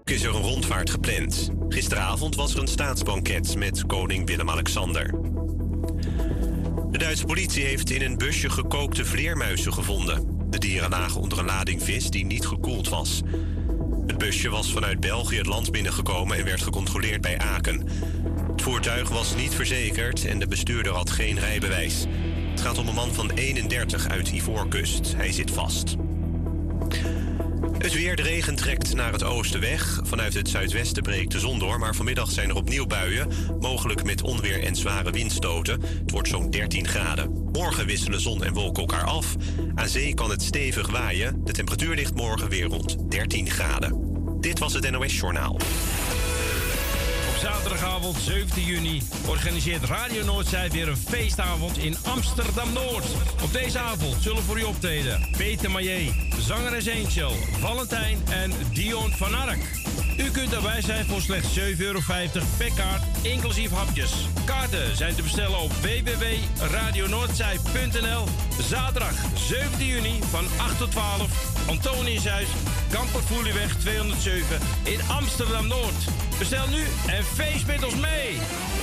Is er een rondvaart gepland. Gisteravond was er een staatsbanket met koning Willem-Alexander. De Duitse politie heeft in een busje gekookte vleermuizen gevonden. De dieren lagen onder een lading vis die niet gekoeld was. Het busje was vanuit België het land binnengekomen en werd gecontroleerd bij Aken. Het voertuig was niet verzekerd en de bestuurder had geen rijbewijs. Het gaat om een man van 31 uit Ivoorkust. Hij zit vast. Het weer, de regen trekt naar het oosten weg. Vanuit het zuidwesten breekt de zon door, maar vanmiddag zijn er opnieuw buien. Mogelijk met onweer en zware windstoten. Het wordt zo'n 13 graden. Morgen wisselen zon en wolken elkaar af. Aan zee kan het stevig waaien. De temperatuur ligt morgen weer rond 13 graden. Dit was het NOS Journaal. Zaterdagavond 17 juni organiseert Radio Noordzij weer een feestavond in Amsterdam-Noord. Op deze avond zullen voor u optreden Peter Maillet, zangeres Angel, Valentijn en Dion van Ark. U kunt daarbij zijn voor slechts €7,50 per kaart, inclusief hapjes. Kaarten zijn te bestellen op www.radionoordzij.nl. Zaterdag 17 juni van 8 tot 12, Antoniushuis, Kampervoelieweg 207 in Amsterdam-Noord. Bestel nu en feest met ons mee!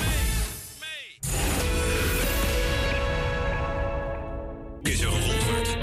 Is er een rondvaart?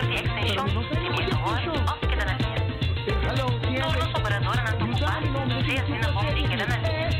por vía extensión 500 of quedan al día. Todos los operadores han ocupado 3 minutes y quedan al día.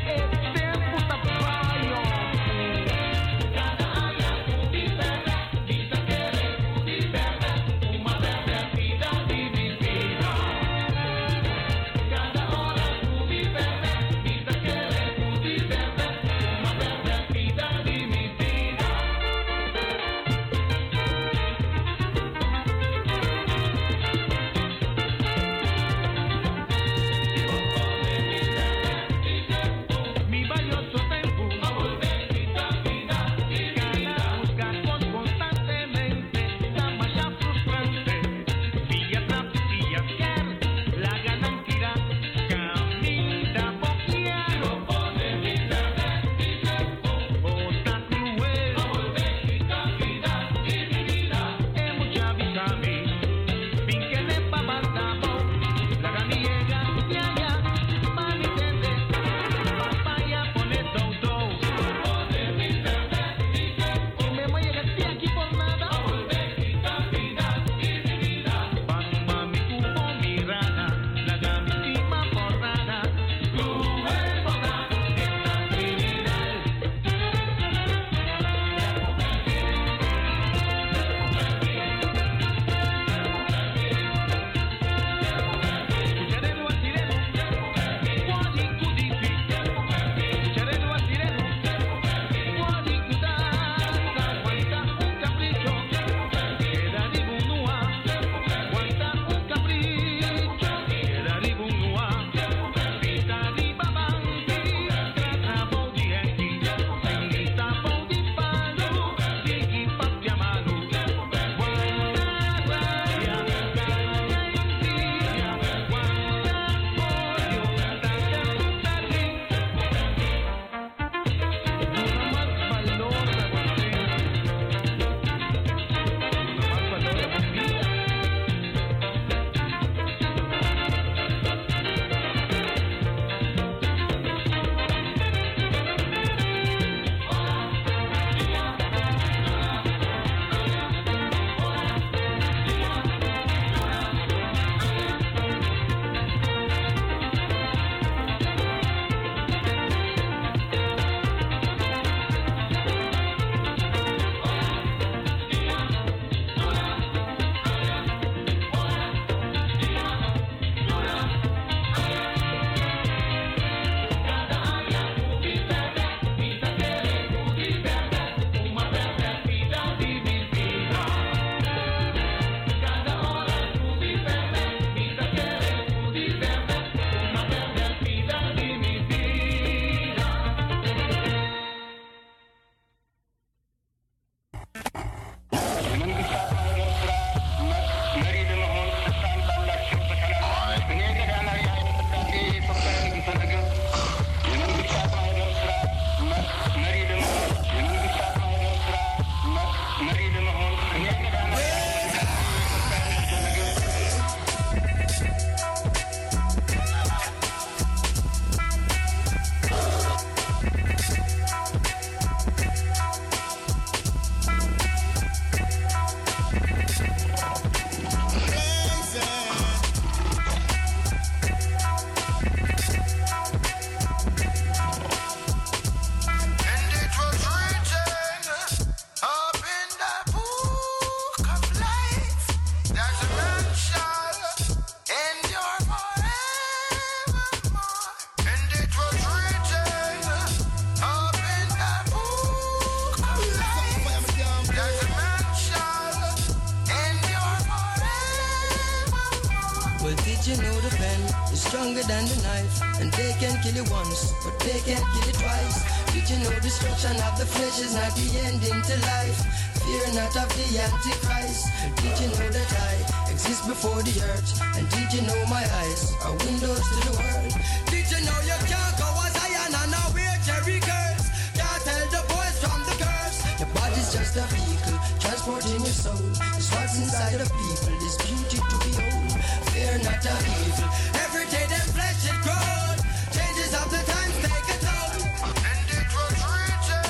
Did you know the pen is stronger than the knife? And they can kill you once, but they can't kill you twice. Did you know destruction of the flesh is not the ending to life? Fear not of the Antichrist. Did you know that I exist before the earth? And did you know my eyes are windows to the world? Did you know you can't go as Zion and now we're Jerry curse? Can't tell the boys from the curse. Your body's just a vehicle, transporting your soul. It's what's inside of people, this beauty to behold. Fear not of evil, every day their flesh it grows. Changes of the times take a toll. And it was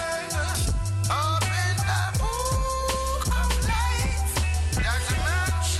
written up in the book of life. There's a man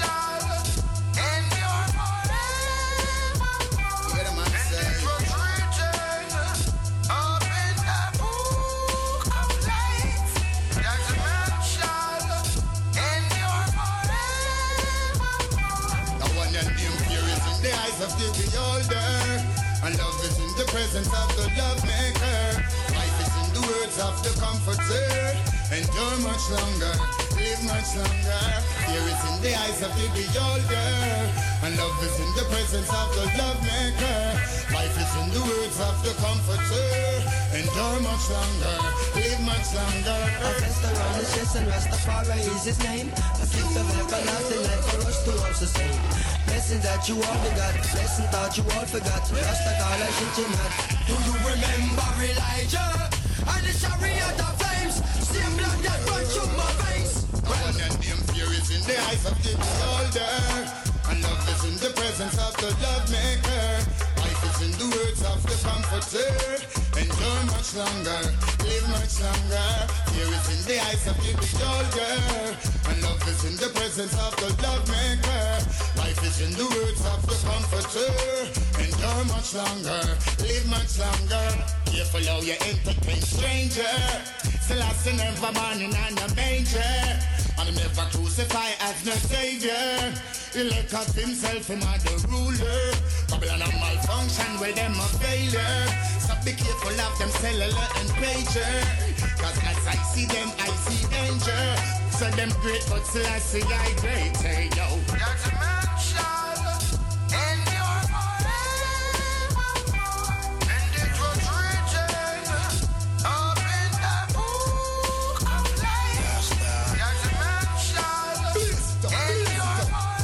the eyes of the beholder, and love is in the presence of the love maker. Life is in the words of the comforter. Endure much longer, live much longer. Fear is in the eyes of the beholder, and love is in the presence of the love maker. Life is in the words of the comforter. Endure much longer, live much longer. A fest around his chest and Rastafari is his name. A gift of everlasting life for us to all sustain. Blessing that you all begot, blessing that you all forgot. Rastafari shit you not. Do you remember Elijah and the chariot of flames? Same blood that runs through my veins. One and them fear is in the eyes of the beholder, and love is in the presence of the love maker. Life is in the words of the comforter. Endure much longer, live much longer. Fear is in the eyes of the beholder, and love is in the presence of the love maker. Life is in the words of the comforter. Endure much longer, live much longer. Careful how you entertain stranger. Selassie never born in a manger, and he never crucified as no savior. He look at himself him as the ruler. Babylon a malfunction with them a failure. So be careful of them cellular and pager, cause as I see them I see danger. So them great but Selassie I great. Hey yo, that's a man shall endure forevermore, and it was written up in the book of life. That's a man shall endure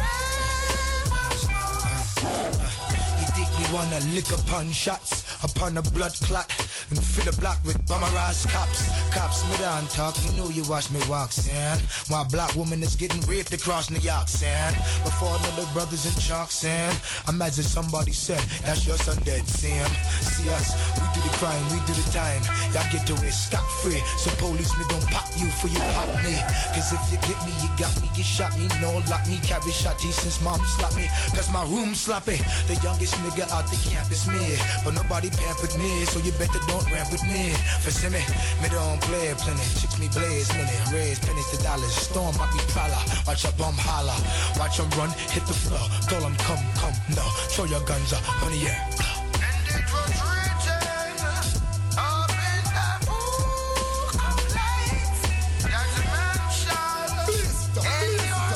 forevermore. You think we wanna lick upon shots upon a blood clot and fill the block with bummerized cops. Cops me down talk, you know you watch me walk, son. While black woman is getting raped across New York, son. Before another brothers in chalk, son. Imagine somebody said, that's your son dead, Sam. See us, we do the crime, we do the time. Y'all get away scot-free, so police me don't pop you for you pop me. Cause if you get me, you got me, you shot me. No, lock me, carry shotty since mom slapped me. Cause my room sloppy, the youngest nigga out the campus me. But nobody pampered me, so you better don't ramp with me. For see me don't play plenty. Chicks me blaze money, raise pennies to dollars. Storm I be prowler, watch a bum holler. Watch them run, hit the floor. Tell them come, no. Throw your guns up, honey, yeah. And it was written up in the book of life, that a man shall endure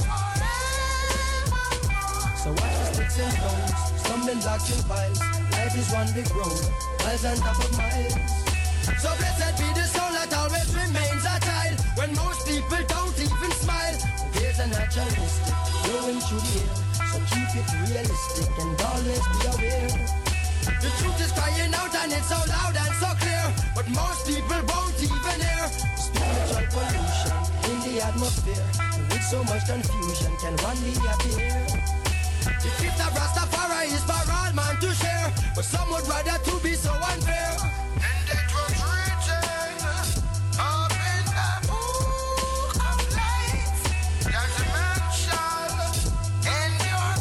forevermore. So watch the sticks and stones, stumbling blocks and piles. Life is one big road, miles on top of miles. So blessed be the soul that always remains a child, when most people don't even smile. There's a naturalistic flowing through the air, so keep it realistic and always be aware. The truth is crying out and it's so loud and so clear, but most people won't even hear. Spiritual pollution in the atmosphere, with so much confusion can one day appear. The gift of Rastafari is for all man to share, but some would rather to be so unfair. And it was written up in the book of life, that a man shall endure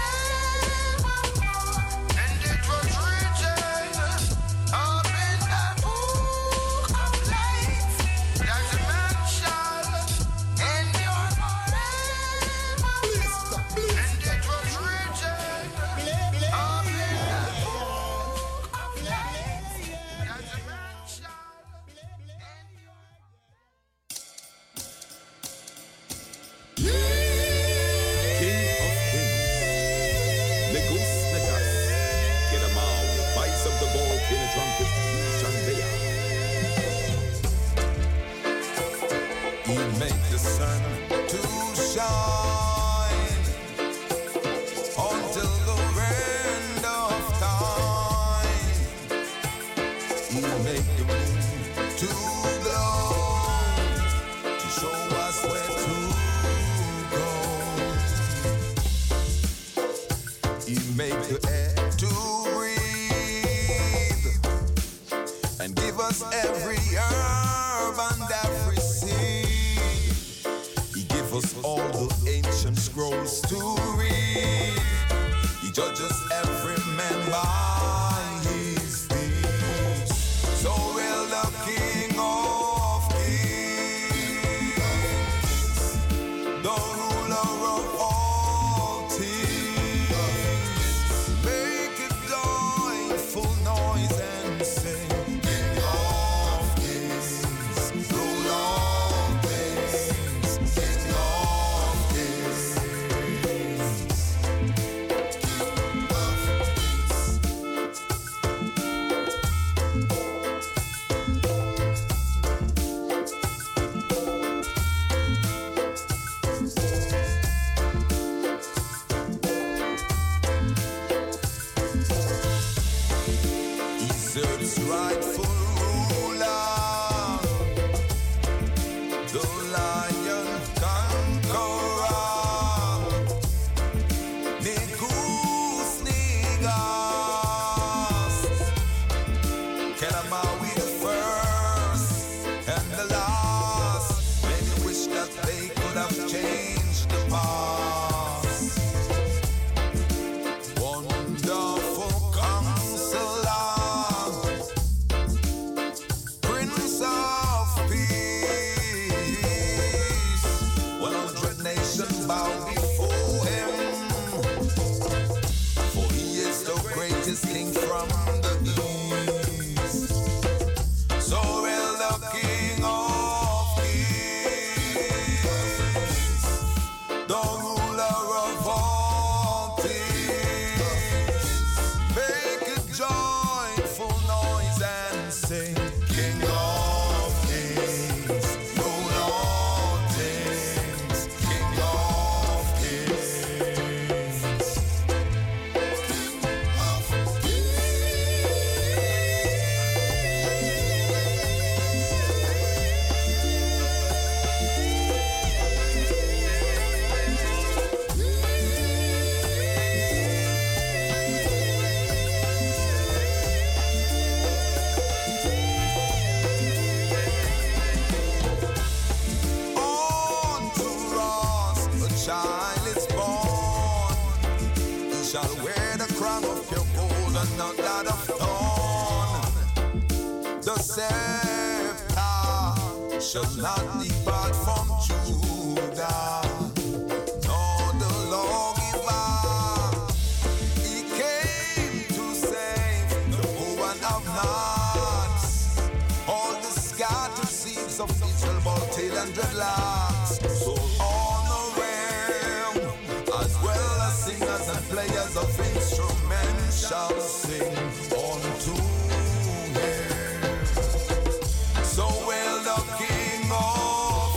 forevermore. And it was written up in the book of life, that a man shall endure forevermore. And it was written up in the book of life, that a man shall King of Kings, Negus Negus, get 'em out, fights of the ball, in a trumpet, Chandaya. He made the sun to shine until the end of time. He made the moon to glow to show us where to go. He made the air to breathe and give us every herb and every seed. He gave us all the ancient scrolls to read. He judges every man by his deeds. So will the King of Kings, the ruler of all things, shall wear the crown of your gold and not that of thorn. The scepter shall not depart from Judah. No, the lawgiver, he came to save the poor and have-nots. All the scattered seeds of Israel, bald tail and dreadlocks. So all the realm, as well as singers and players of instruments, shall sing unto him. So will the King of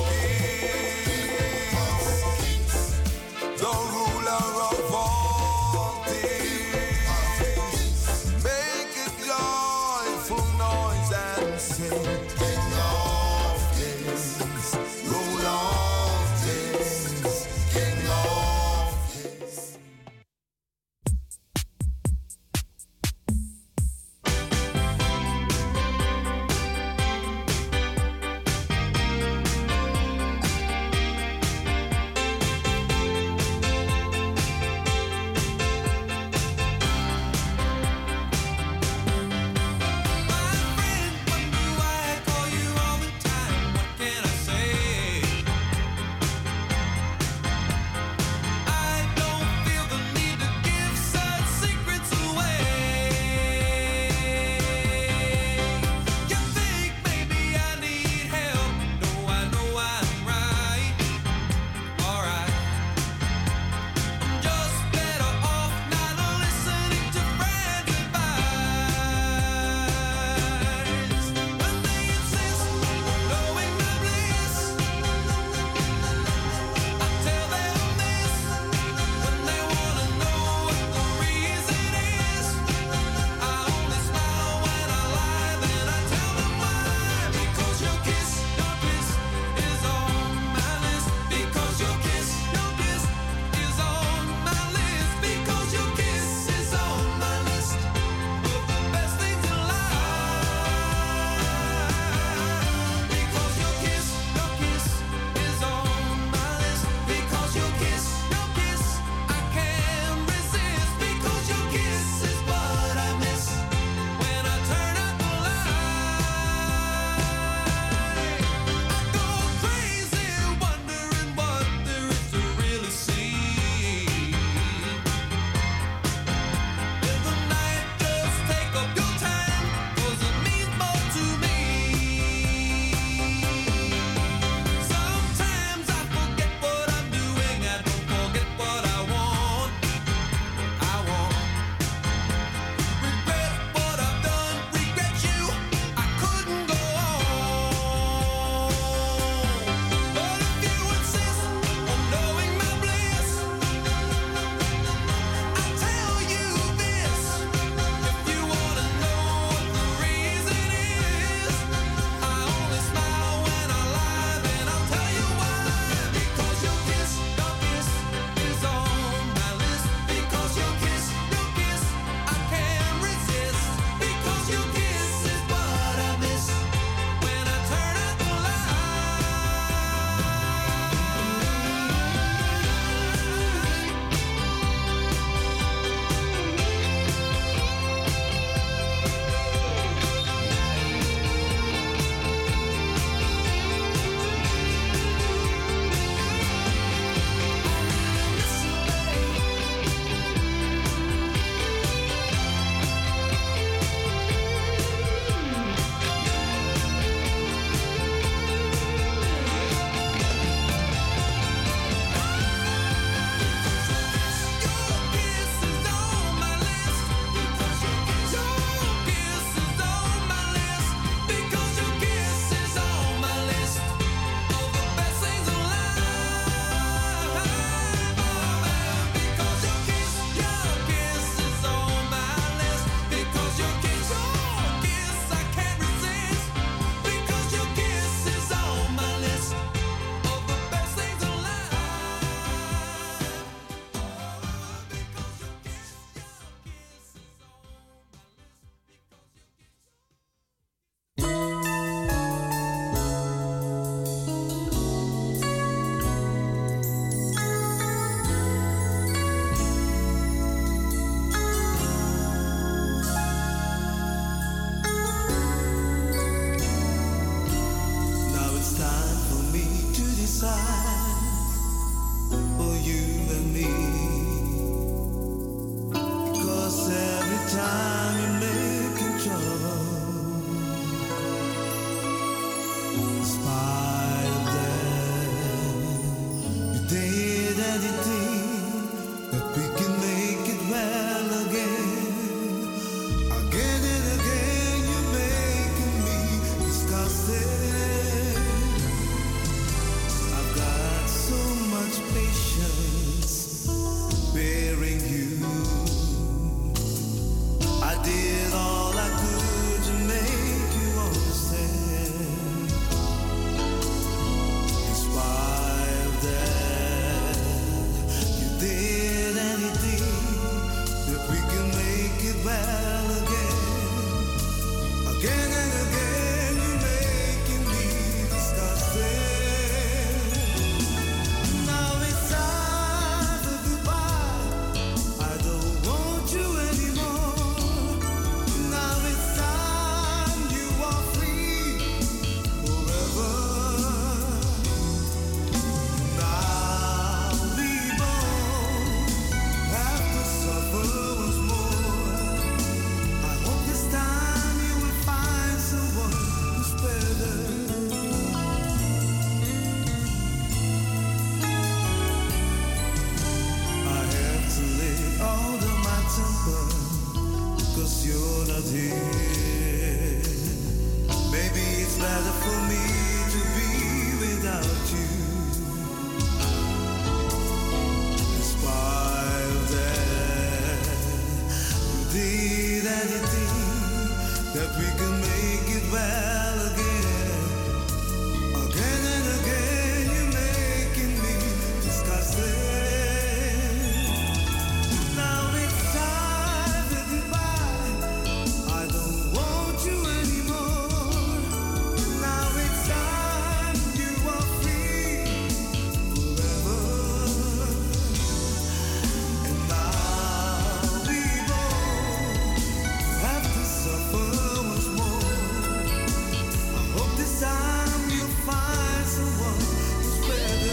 Kings, the ruler of all things, make a joyful noise and sing. King of Kings, ruler of kings, King of Kings. was here. Maybe it's better for me to be without you. Despite that, you did anything that we can make it well again. Again and again, you're making me disgusted. Now it's time to goodbye. I don't want you anymore. Now it's time you are free forever. And I'll be born, have to suffer once more. I hope this time you'll find someone who's better.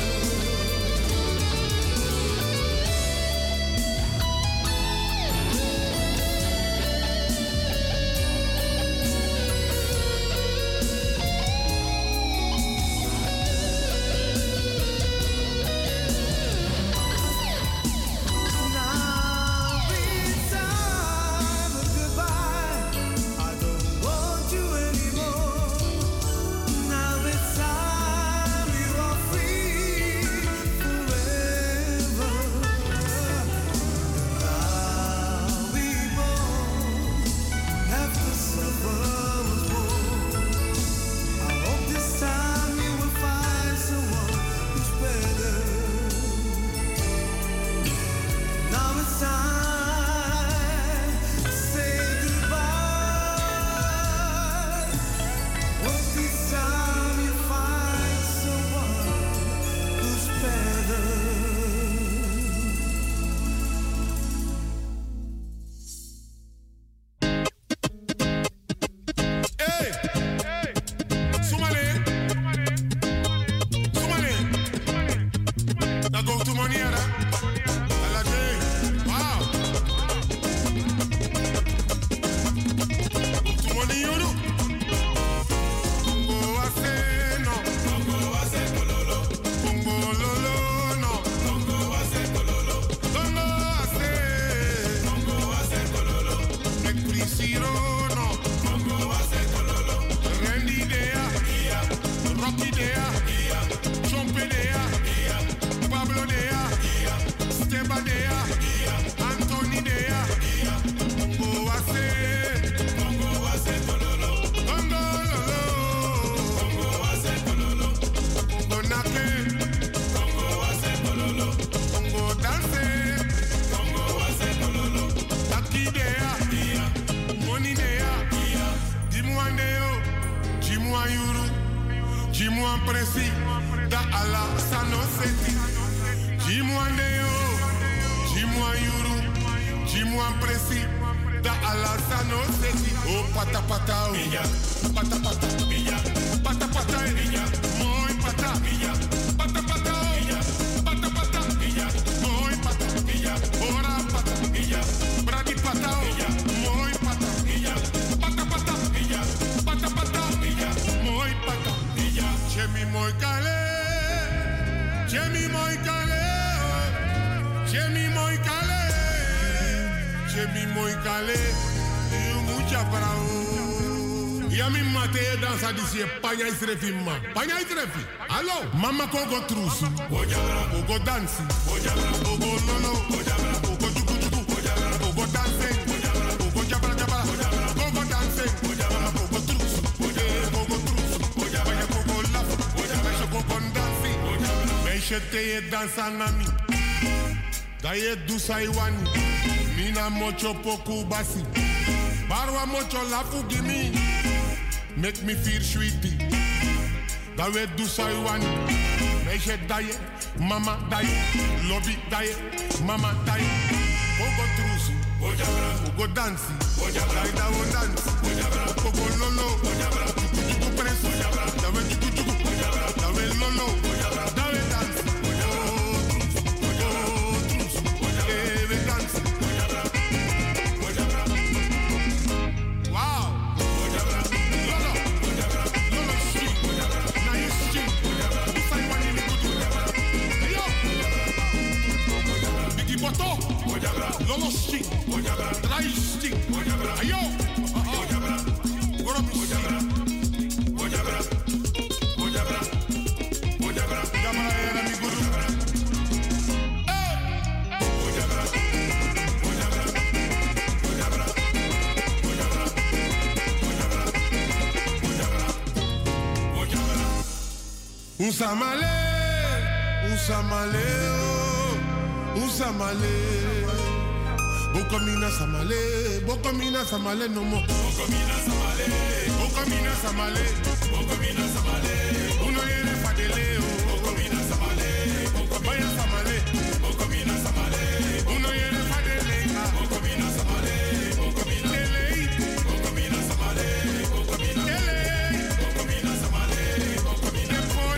Now it's time of goodbye. I don't want you anymore. Now it's time you are free forever. I'll be born, have to suffer once more. I hope this time you will find someone who's better. Now it's time to say goodbye. Hope this time you find someone who's better. Hey, Somali. Now go to Moniera. Wow. To Moniero. Congo ase no. Congo ase kololo. Congo lolo no. Congo ase kololo. Congo ase. Congo ase kololo. Equisiro no. Congo ase kololo. Randy dea. Rocky dea. Chompe dea. Pablo dea. Steba dea. Anthony dea. Congo ase. Congo ase kololo. Congo lolo. Congo ase kololo. Congo nake. Congo ase kololo. Congo dance. Congo ase kololo. Taki dea. Money dea. Dimwandeo. Jimwa yuru. Jimwa presi. Da ala sanoseti. Jimwandeo. Jimwa yuru. Jimwa presi. Da ala sanoseti. Oh pata pata oh. Pata pata. Pata pata Moi pata. Pata pata oh. Pata pata. Moi pata. Ora pata. Bradi pata oh. Moi pata. Pata pata. Pata pata. Moi pata. Chemi moi kale. Chemi moi kale. Chemi moi kale. Chemi moi kale. Mucha bravo. Ya mi mate dansa disi panya isrefima. Panya isrefi. Allo, mama kogo trusu. Kogo dansi. Kogo lolo. Kogo juku juku. Kogo dancing. Kogo jabra jabra. Kogo dancing. Kogo trusu. Kogo trusu. Panya kogo lafu. Meshe kogo dansi. Meshe teye dansa nami. Daye dusaiwani. Mina mocho poku basi. Barwa mocho lafu gimi. Make me feel sweetie. Dawe dusaiwani. Meshe daye. Mama daye. Lobby daye. Mama daye. Kogo trusu. Kogo dansi. Daida wo dansi. Kogo lolo. Juku presu. Dawe juku juku. Dawe lolo. Dawe dansi. Wow. Biggie Foto, Lolo stick, dry stick, ayo, Gorobi stick, Gamara era mi guru. Usamale, Usamale, Bokomina Samale no more. Bokomina Samale, Uno yere fadeleo. Bokomina Samale, Baya Samale, Bokomina Samale, Uno yere fadelea. Bokomina Samale, Bokomina Samale, Bokomina Samale, Bokomina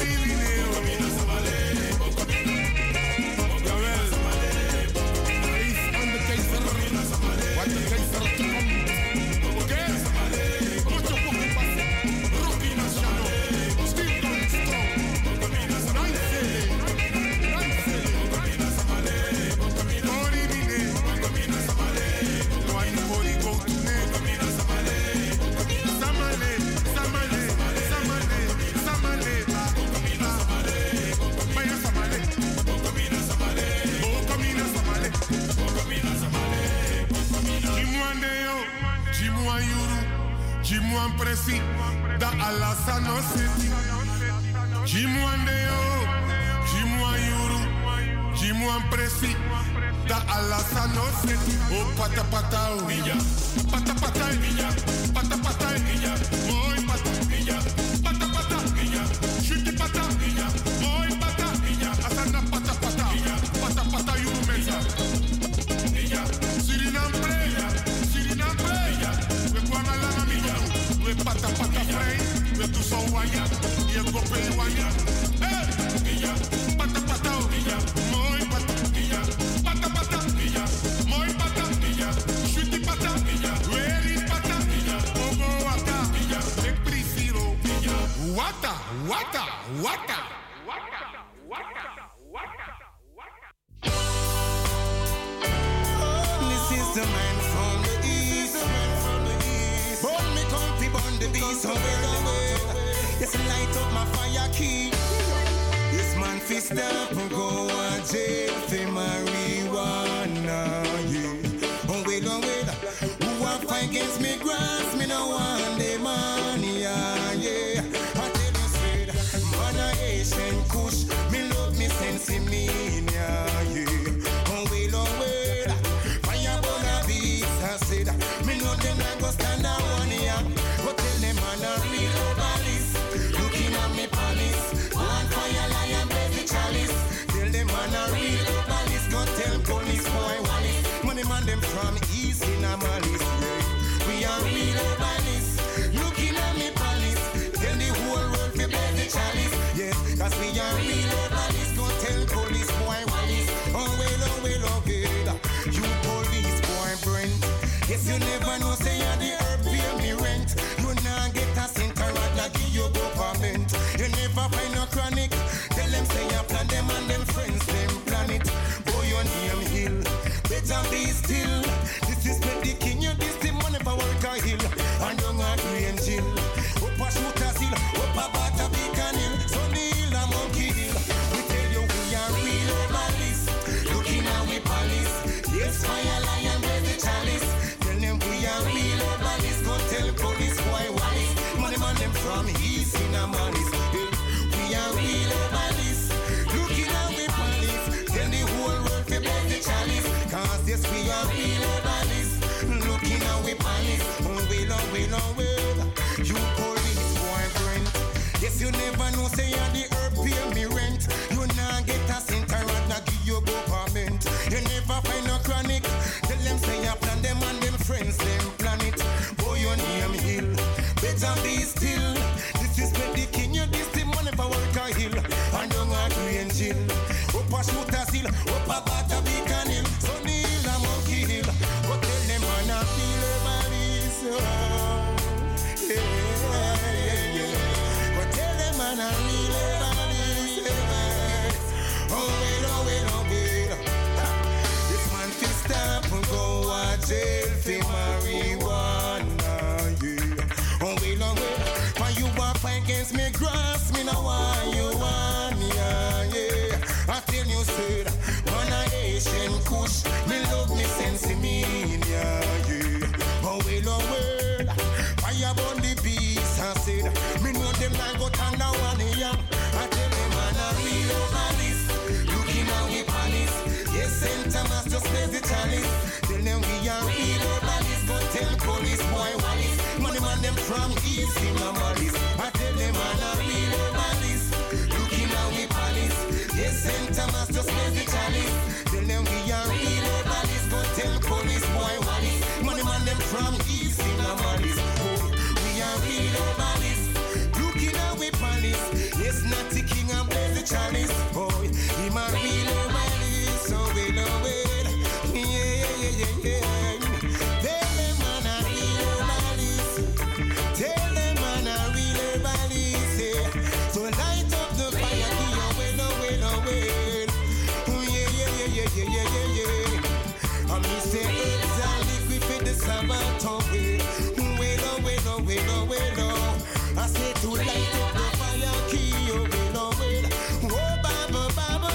Jimuan presi da alasano city. Jimuan deo, Jimuan yuru, Jimuan presi da alasano city. Oh pata pata oh villa, pata pata villa, pata pata villa, boy pata villa, pata pata villa, shuti pata villa, boy pata villa, asana pata pata villa, pata pata yuru mesa villa, Suriname villa, we wanna la villa. We pata pata frey, we tu so waya, y el golpe waya. Villa, pata pata villa, muy pata villa, pata pata villa, muy pata villa, shuti pata villa, ready pata villa, ogo wata villa, me prefiro villa, wata. This is the man from the east. Born me comfy, born the beast, so away. Yes, light up my fire key. This man fist up and go and jail for marijuana, yeah. Oh, wait, who want fight against me grass, me no want the money, yeah. I tell you straight, man a Asian kush, me love me sense in me, yeah. Oh, wait, fire burn a beast, I said, me know them not go stand out. But tell them man a real overlist. Looking at me palace, one fire lion baby chalice. Tell them man a real overlist. Go tell police boy Wallis. Money man them from east in a malice. Yeah. We are real overlist. Looking at me palace. Tell the whole world to baby chalice. Yeah, cause we are real overlist. Go tell police boy Wallis. Oh well, good. You police boy Brent. Yes, you never know say you're the herb pay me rent. You nah get a cent or rather give you government. You never find no chronic. Tell them say you plan them and them friends them plan it. Boy your name hill, better be still. This is the king, you this the money for work a hill. And young a green jill. Up a shoot a seal, up a bat a beacon hill. So the hill a monkey hill. We tell you we are real overlist. Looking at we police. Yes, fire lion baby chalice. We are real overlist. Go tell police boy Wallis. Money man them from east in a malice. We are real overlist. Looking at we police. Tell the whole world to beg the chalice. Cause yes we are real overlist. Looking at we police. Oh well. You police boy Brent. Yes you never know say you're the herb pay me rent. You nah get a cent or rather give you government. You never find no chronic. Tell them say you plan them and them friends them planet. Boy your name hill, better be still. This is the king, you this the money for work a hill. And young a green jill. Up a shoot a seal, up a bat a beacon hill. So the hill a monkey hill. But tell them man a feel overlist. Yeah. But tell them man a real overlist. Oh well. This kush. Me love me sense me, yeah, yeah. Oh well, fire burn the beast, I said. Me know them not go turn down one here. I tell them man a real overlist. Looking at we palace. Yes, St. Thomas just plays the chalice. Tell them we are real overlist. Go tell police boy Wallis. Money man them from East in a malice. I tell them man a real overlist. Looking at we palace. Yes, St. Thomas just plays the chalice. Tell them we are real overlist. Go tell police boy Wallis. Money man them from East in a malice. We are real overlist. Looking at we palace. Yes, not the king and play the chalice. Boy, him a real overlist. So we know it. Yeah. Tell them man a real overlist. Tell them man a real overlist. Yeah. So light up the fire. I me say it's a liquid for the Sabbath away. Wait. I say to light up the fire key. Wait. Oh, Baba.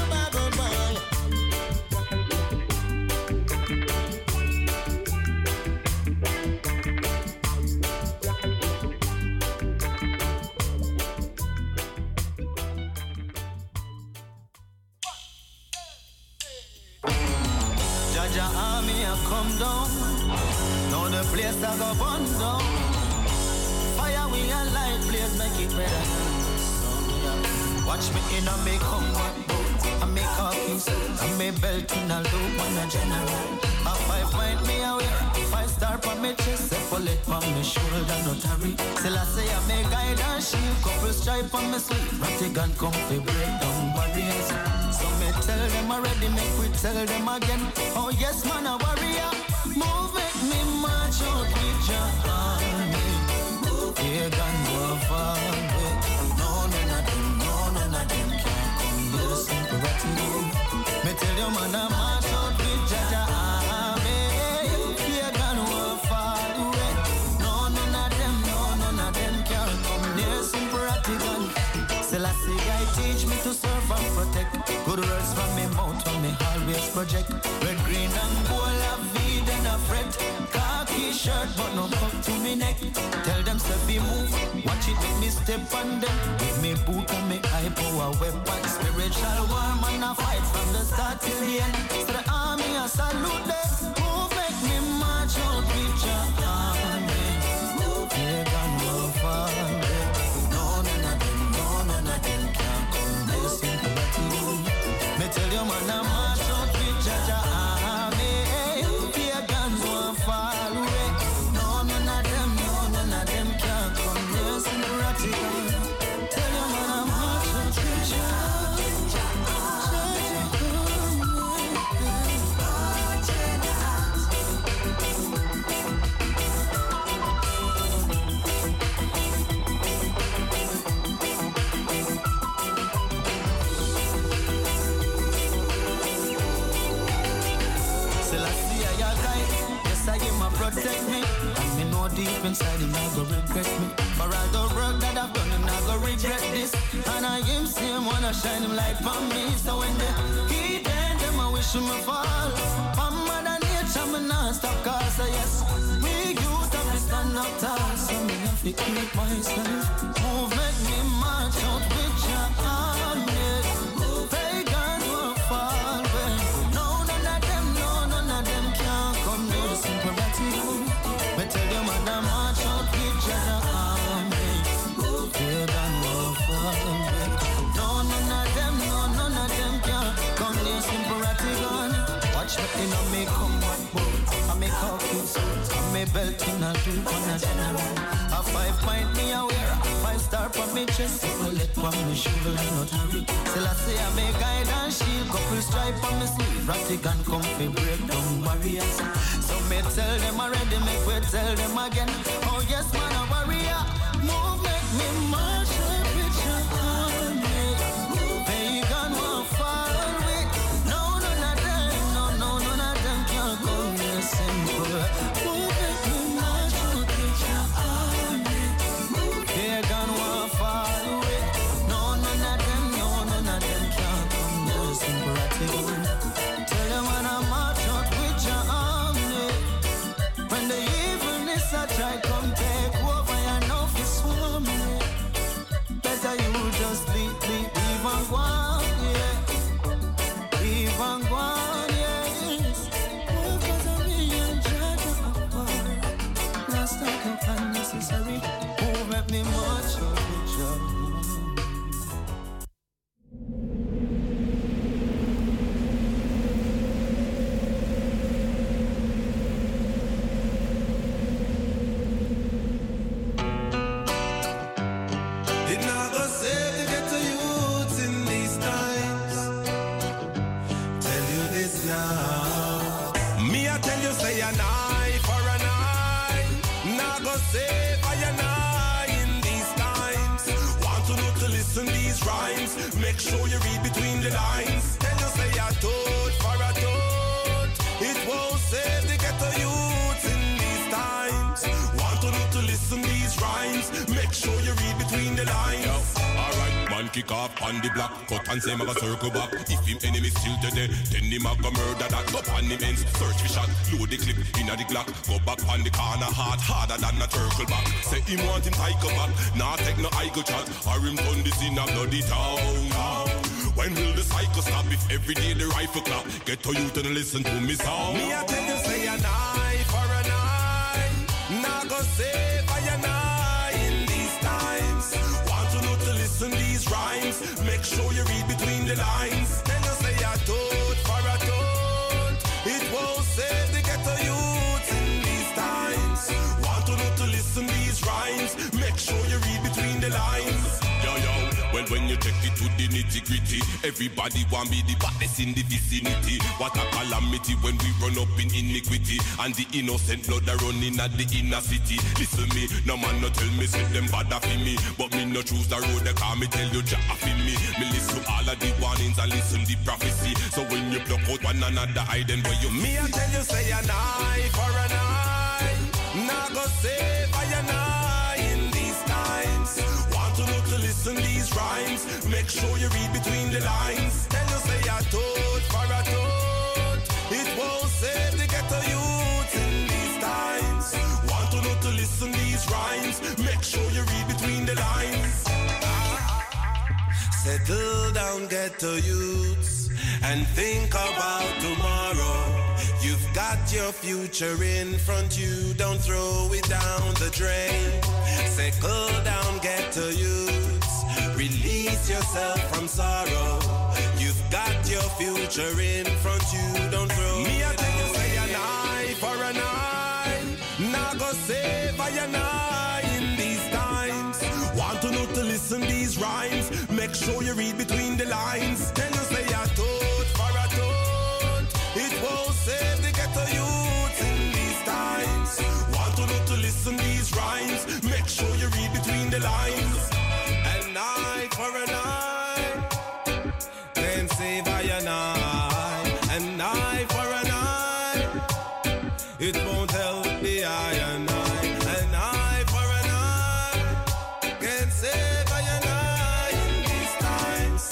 Jaja army a come down. Now the place a go burn down. Fire we a light blaze, make it better. Watch me in a make combat boat. I make copies, I make belt in a loop on a general. A 5 point me away, 5 star for me chest, a bullet for me shoulder, not hurry. Still I say I make guide and shield, couple stripe on me sleeve. Ratty gun come to break down barriers. So me tell them already, make we tell them again. Oh yes man a warrior, move make me march out with your army. Yeah, gun go far away. None of them can't come this imperative. Me tell you man a march out with Jaja army. Yeah, gun go far away. None of them can't come this imperative. Selassie I teach me to serve and protect. Good words from me mouth when me always project. Red, green and gold have feed and a fret. Khaki shirt but no cup to me neck. Tell them to be move. Watch it make me step on them. With me boot and me high power weapon. Spiritual war man a fight from the start till the end. So the army I salute them. Who make me march out with your army? Yeah, gone go far away. None of them can't come this imperative. Me tell you man a march out with Jaja army. Yeah, guns won't fall away. None of them can't come this imperative. Tell you man a march out with Jaja protect me, and me know deep inside him I go regret me. For all the work that I've done, him I go regret this. And I him see him wanna shine him light on me. So when they he dead, them I wish him a fall. From mother nature, me not stop cause yes, we used to be stand up tall. So me have to keep myself. Move make me march out with your army. Pagans will fall away. None of them can't come near the imperative. Me tell you man a march out with your army. Pagan will fall away. None of them can't come near the imperative. Watch me in a make combat boat. I make copies, I make belt in a loop on a general. A 5 point me a wear, 5 star for me chest. Bullet for me shoulder, not hurry. Still I say I make guide and shield, couple stripe on me sleeve. Ratty gun come fi break down barriers. So me tell them already, make we tell them again. Oh yes man a warrior, move make me march with your army. Pagan won't fall away. None of them can't come here simple. Move make me march with your army. Pagan won't fall away. None of them can't come here simple. Tell them when I'm out. say an eye for an eye. Nah go save I an eye in these times. Want to know to listen these rhymes. Make sure you read between the lines. Tell you say a toad for a toad. It won't save the ghetto youths in these times. Want to know to listen these rhymes. Make sure you read between the lines. Alright, man kick off on the block. Cut and say maga circle back. If him enemy still today, then him a go murder that. Go on him ends, search for shot. Load the clip inna the Glock. Go back on the corner hard, harder than a turtle back. Say him want him cycle back. Nah take no idle chat. Or him done this in a bloody town. When will the cycle stop? If every day the rifle clap, get to you to listen to me sound. Me I tell you say an eye for an eye. Nah go save I an eye in these times. Want to know to listen these rhymes. Make sure you read between the lines. Tell you say a toad for a toad. It won't save the ghetto youths in these times. Want to know to listen these rhymes. Make sure you read between the lines. Yo, yo, well, when you check it to the nitty-gritty, everybody want be the baddest in the vicinity. What a calamity when we run up in iniquity, and the innocent blood are running at the inner city. Listen me, no man no tell me, say them bother for me, but me no choose the road, they call me tell you Jah for me. Me listen to all of the warnings and listen the prophecy. So when you pluck out one another eye, then where you me I tell you say an eye for an eye. Nah go save I an eye in these times. Want to know to listen these rhymes. Make sure you read between the lines. Tell you say a toad for a toad. It won't save the ghetto youths in these times. Want to know to listen these rhymes. Make sure you read between the lines. Settle down, ghetto youths, and think about tomorrow. You've got your future in front you, don't throw it down the drain. Settle down, ghetto youths, release yourself from sorrow. You've got your future in front you, don't throw me it down. Me I tell you say an eye for an eye. Nah go save I an eye in these times. Want to know to listen these rhymes. Make sure you read between the lines. Tell you say a toad for a toad. It won't save the ghetto youths in these times. Want to know to listen these rhymes. Make sure you read between the lines. An eye for an eye. Then save I an eye. An eye for an eye. It won't help the eye and eye. An eye for an eye. Can save I an eye in these times.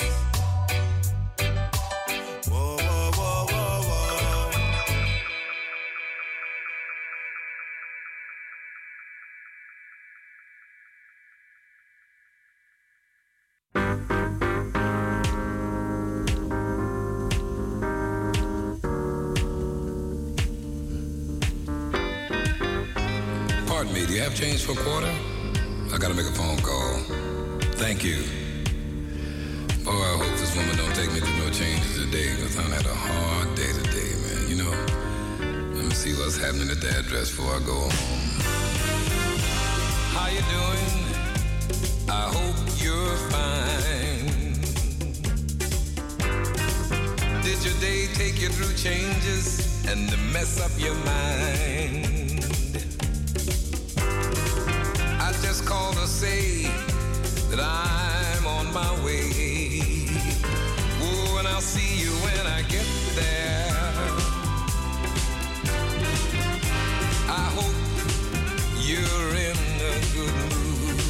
Whoa, whoa, whoa, whoa, whoa. Pardon me, do you have change for a quarter? I gotta make a phone call. Thank you. Oh, I hope this woman don't take me to no changes today, because I had a hard day today, man. You know, let me see what's happening at the address before I go home. How you doing? I hope you're fine. Did your day take you through changes and to mess up your mind? I just called to say that I'm on my way. Oh, and I'll see you when I get there. I hope you're in a good mood.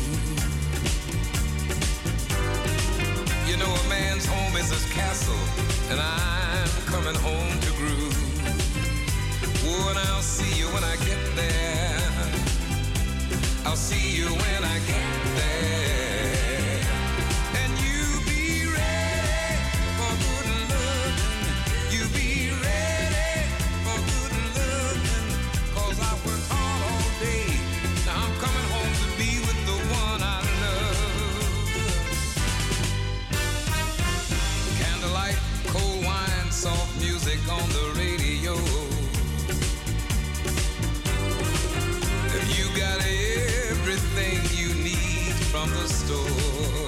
You know, a man's home is his castle, and I'm coming home to groove. Oh, and I'll see you when I get there. I'll see you when I get there. And you be ready for good loving. You be ready for good loving. 'Cause I worked hard all day. Now I'm coming home to be with the one I love. Candlelight, cold wine, soft music on the radio. If you got everything you need from the store,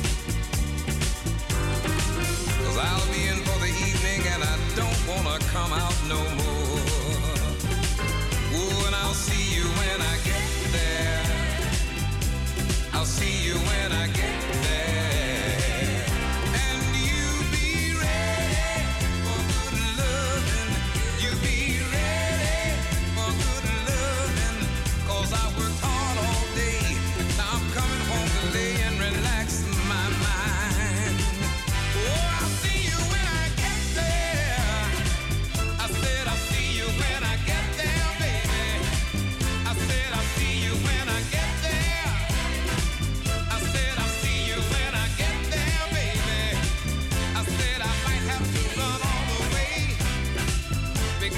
'cause I'll be in for the evening and I don't wanna come out no more.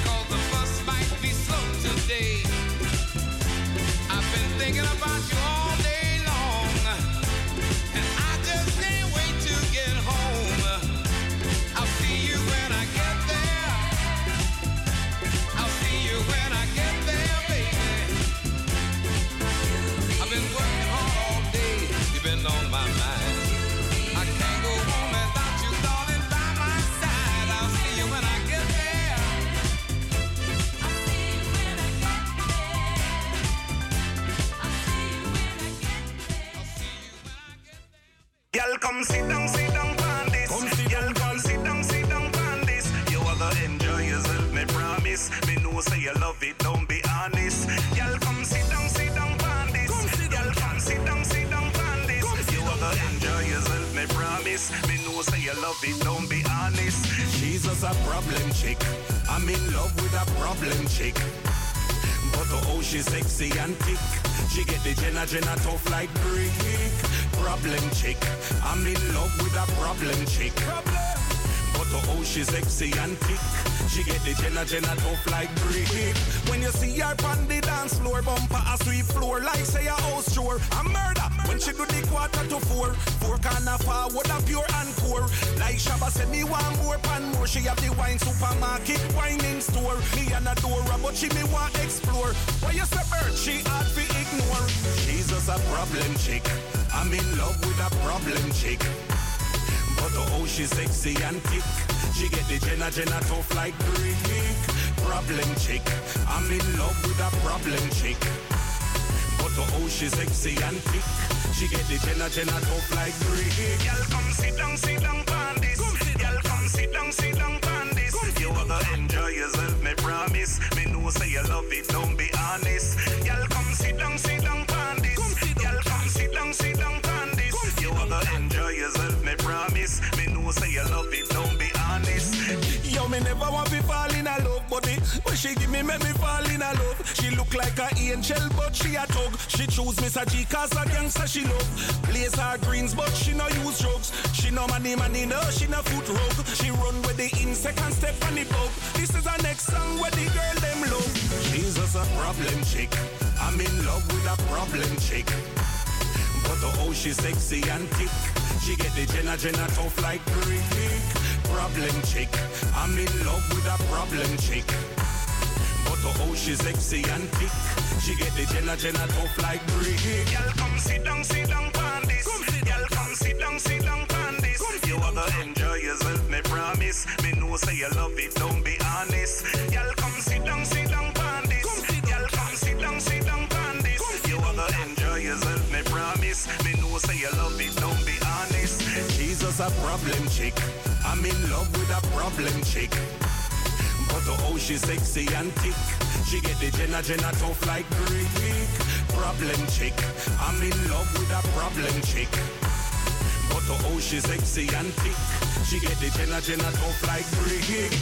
'cause the bus might be slow today. I've been thinking about you all day long, and I just can't wait to get home. I'll see you when I get there. I'll see you when I get there, baby. I've been working hard all day. You've been on my mind. I can't go home without you, darling, by my side. I'll see you when I get there. I'll see you when I get there. I'll see you when I get there. I'll see you when I get there. Y'all come sit down on this. Y'all come sit down on this. You are gonna enjoy yourself, me promise. Me know say you love it, don't be honest. Y'all come sit down on this. Y'all come sit down on this. You are gonna enjoy yourself, me promise. Me know say you love it, don't be honest. She's just a problem chick. I'm in love with a problem chick. But oh, she's sexy and thick. She get the Jenna tough like brick. Problem chick. I'm in love with a problem chick. But oh, she's sexy and thick. She get the Jenna tough like brick. When you see her on the dance floor, bumper a sweep floor like say a house chore. A murder when she do the 3:45. 4 corner forward a pure and core. Like Shabba said me want more pan more. She have the wine supermarket, wine in store. Me and a Dora, but she me want explore. Why you say her? She hard to ignore. She's just a problem chick. I'm in love with a problem chick. But oh, she's sexy and thick. She get the Jenna tough like brick. Problem chick. I'm in love with a problem chick. But oh, she's sexy and thick. She get the Jenna tough like brick. Y'all come sit down on this. Y'all come sit down on this. You are gonna enjoy yourself, me promise. Me know say you love it, don't be honest. Y'all come sit down on this. Y'all come sit down on this. You are gonna enjoy yourself, me promise. Me know say you love it, don't be honest. Yo, me never want to fall in a love, buddy. When she give me, make me fall in a love. She look like an angel, but she a thug. She choose Mr. G cause a gangster she love. Blaze her greens, but she no use drugs. She no money, no, she no foot rug. She run with the insect and step on the bug. This is her next song where the girl them love. She's just a problem chick. I'm in love with a problem chick. But oh, she's sexy and thick. She get the Jenna tough like brick. Problem chick. I'm in love with a problem chick. But oh, she's sexy and thick. She get the Jenna tough like brick. Y'all come sit down on this. Y'all come sit down on this. You are gonna enjoy yourself, me promise. Me know say you love it, don't be honest. Y'all come sit down on this. Y'all come sit down on this. You are gonna enjoy yourself, me promise. Me know say you love it, don't be honest. She's just a problem chick. I'm in love with a problem chick. But oh, she's sexy and thick. She get the Jenna tough like brick. Problem chick. I'm in love with a problem chick. But oh, she's sexy and thick. She get the Jenna tough like brick.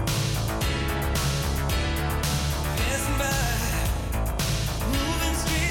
Moving street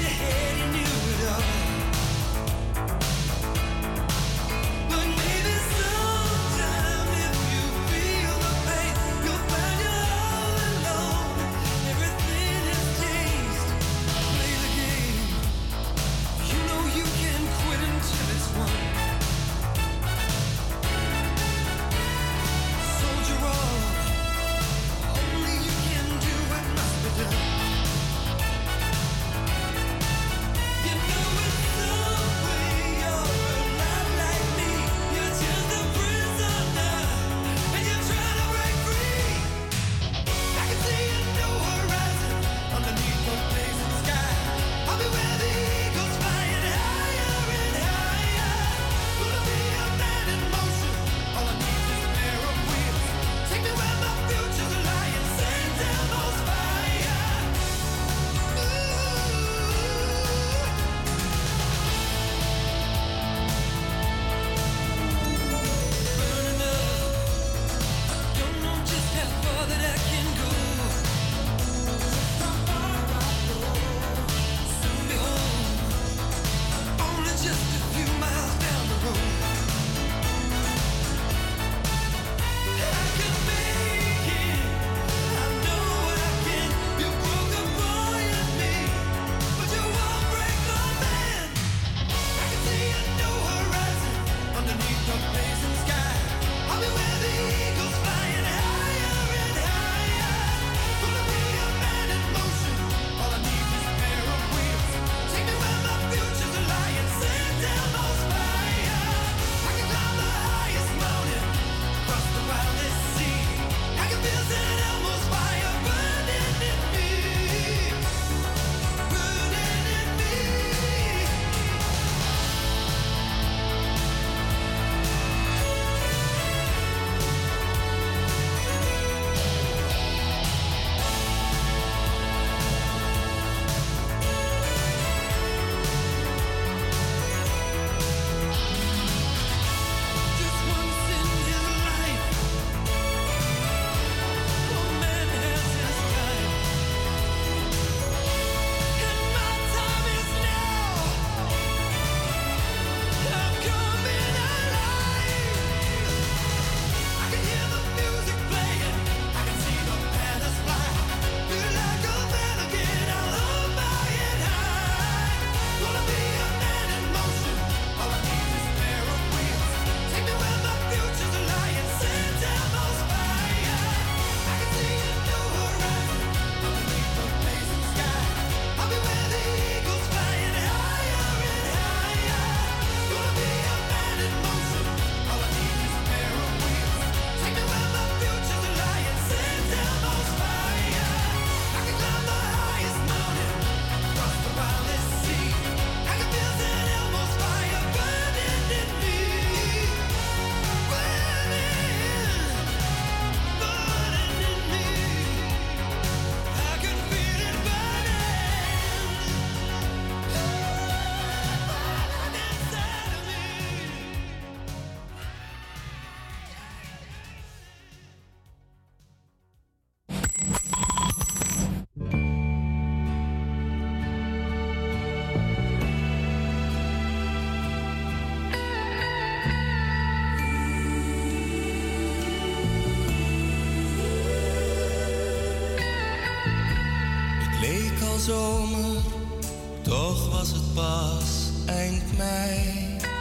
zomer, toch was het pas eind mei.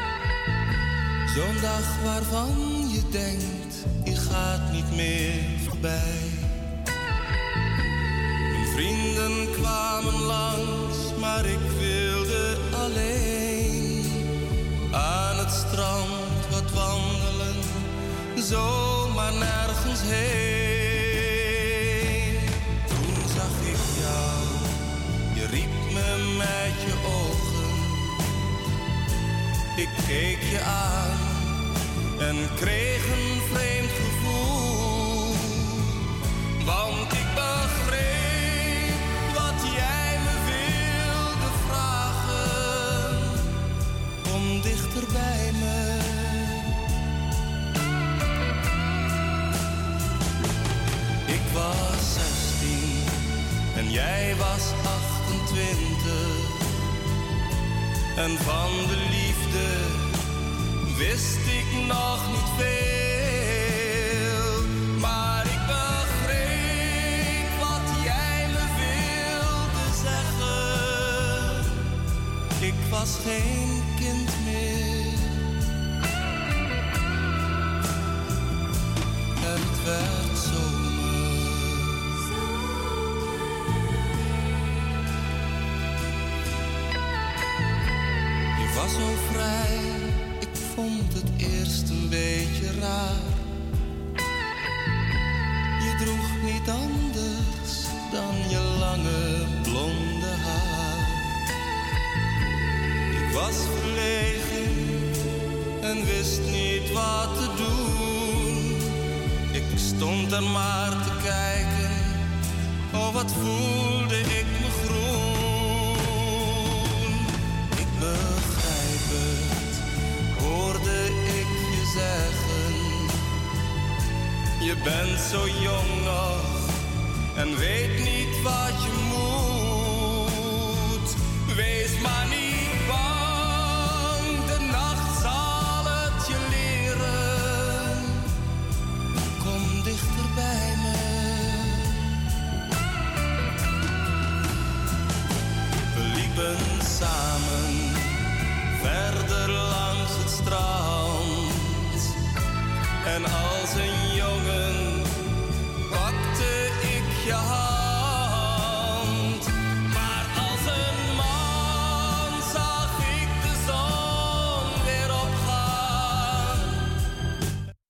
Zo'n dag waarvan je denkt, die gaat niet meer voorbij. Mijn vrienden kwamen langs, maar ik wilde alleen aan het strand wat wandelen, zomaar nergens heen. Toen zag ik jou, je riep me met je ogen. Ik keek je aan en kreeg een vreemd gevoel, want ik begreep wat jij me wilde vragen. Kom dichter bij me. Ik was 16 en jij was 28. En van de liefde wist ik nog niet veel. Maar ik begreep wat jij me wilde zeggen. Ik was geen kind meer. En het werd zomer. Je was zo vrij, ik vond het eerst een beetje raar. Je droeg niet anders dan je lange blonde haar. Ik was verlegen en wist niet wat te doen. Ik stond er maar te kijken, oh wat voelde ik me groen. Ik begrijp het, hoorde ik je zeggen. Je bent zo jong nog en weet niet wat je moet. Wees maar niet bang, de nacht zal het je leren. Kom dichter bij me. We liepen samen verder langs het strand. En als een jongen pakte ik je hand.